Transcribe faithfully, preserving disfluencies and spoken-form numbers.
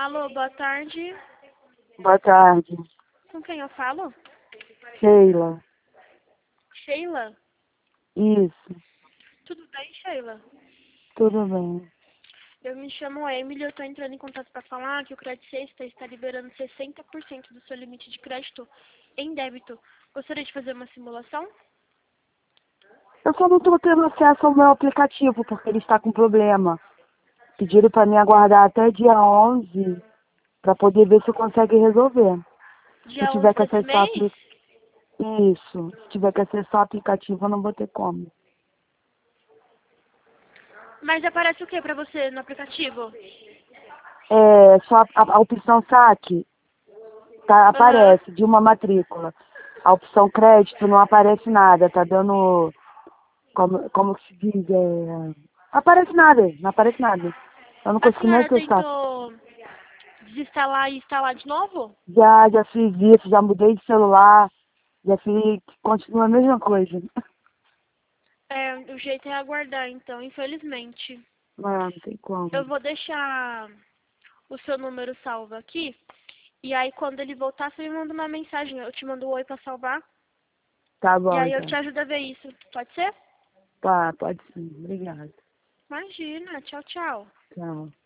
Alô, boa tarde. Boa tarde. Com quem eu falo? Sheila. Sheila? Isso. Tudo bem, Sheila? Tudo bem. Eu me chamo Emily, eu estou entrando em contato para falar que o Credit Sexta está liberando sessenta por cento do seu limite de crédito em débito. Gostaria de fazer uma simulação? Eu só não estou tendo acesso ao meu aplicativo porque ele está com problema. Pediram para mim aguardar até dia onze para poder ver se consegue resolver. Se eu Dia tiver onze que desse acessar o mês? aplicativo. Isso. Se tiver que acessar o aplicativo, eu não vou ter como. Mas aparece o que para você no aplicativo? É, só a, a- a opção saque tá, Aham. aparece de uma matrícula. A opção crédito não aparece nada, tá dando. Como, como que se diz? É, não aparece nada, não aparece nada. Eu não A consegui nem senhora acessar. tentou desinstalar e instalar de novo? Já, já fiz isso, já mudei de celular, já fiz, continua a mesma coisa. É, o jeito é aguardar, então, infelizmente. Não, não tem Eu como. vou deixar o seu número salvo aqui. E aí, quando ele voltar, você me manda uma mensagem. Eu te mando um oi pra salvar. Tá E bom, aí eu então. te ajudo a ver isso. Pode ser? Tá, pode sim. Obrigada. Imagina. Tchau, tchau. Tchau.